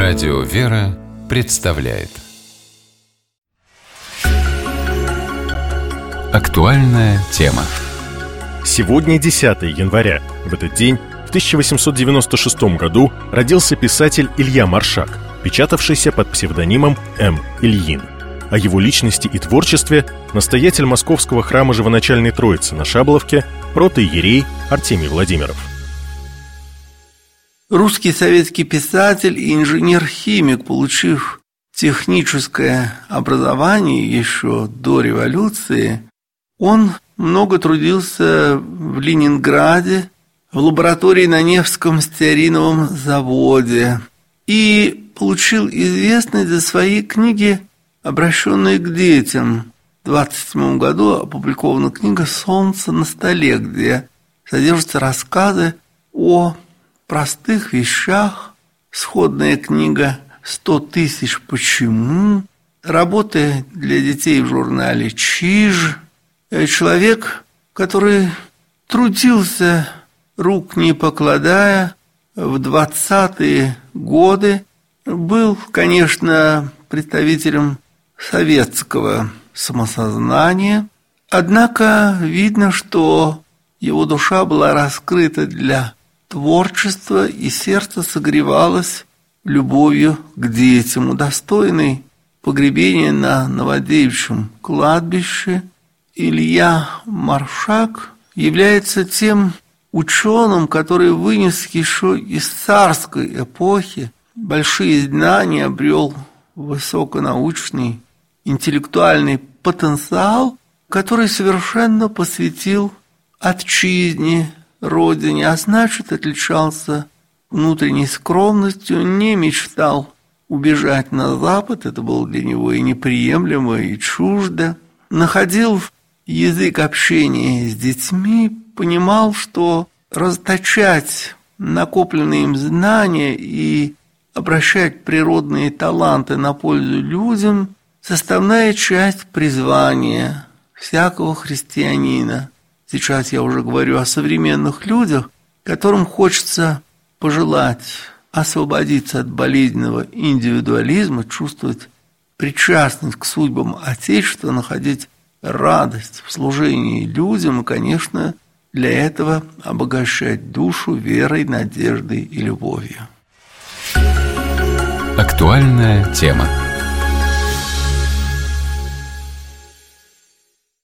Радио «Вера» представляет актуальная тема. Сегодня 10 января. В этот день, в 1896 году, родился писатель Илья Маршак, печатавшийся под псевдонимом М. Ильин. О его личности и творчестве настоятель Московского храма Живоначальной Троицы на Шабловке протоиерей Артемий Владимиров. Русский советский писатель и инженер-химик, получив техническое образование еще до революции, он много трудился в Ленинграде, в лаборатории на Невском стеариновом заводе и получил известность за свои книги, обращенные к детям. В 1927 году опубликована книга «Солнце на столе», где содержатся рассказы о простых вещах, сходная книга «100 тысяч почему», работы для детей в журнале «Чиж». Человек, который трудился, рук не покладая, в 20-е годы, был, конечно, представителем советского самосознания, однако видно, что его душа была раскрыта для творчества, и сердце согревалось любовью к детям. Удостоенный погребения на Новодевичьем кладбище, Илья Маршак является тем ученым, который вынес еще из царской эпохи большие знания, обрел высоконаучный интеллектуальный потенциал, который совершенно посвятил отчизне, родине, а значит, отличался внутренней скромностью, не мечтал убежать на Запад, это было для него и неприемлемо, и чуждо, находил язык общения с детьми, понимал, что расточать накопленные им знания и обращать природные таланты на пользу людям – составная часть призвания всякого христианина. Сейчас я уже говорю о современных людях, которым хочется пожелать освободиться от болезненного индивидуализма, чувствовать причастность к судьбам Отечества, находить радость в служении людям и, конечно, для этого обогащать душу верой, надеждой и любовью. Актуальная тема.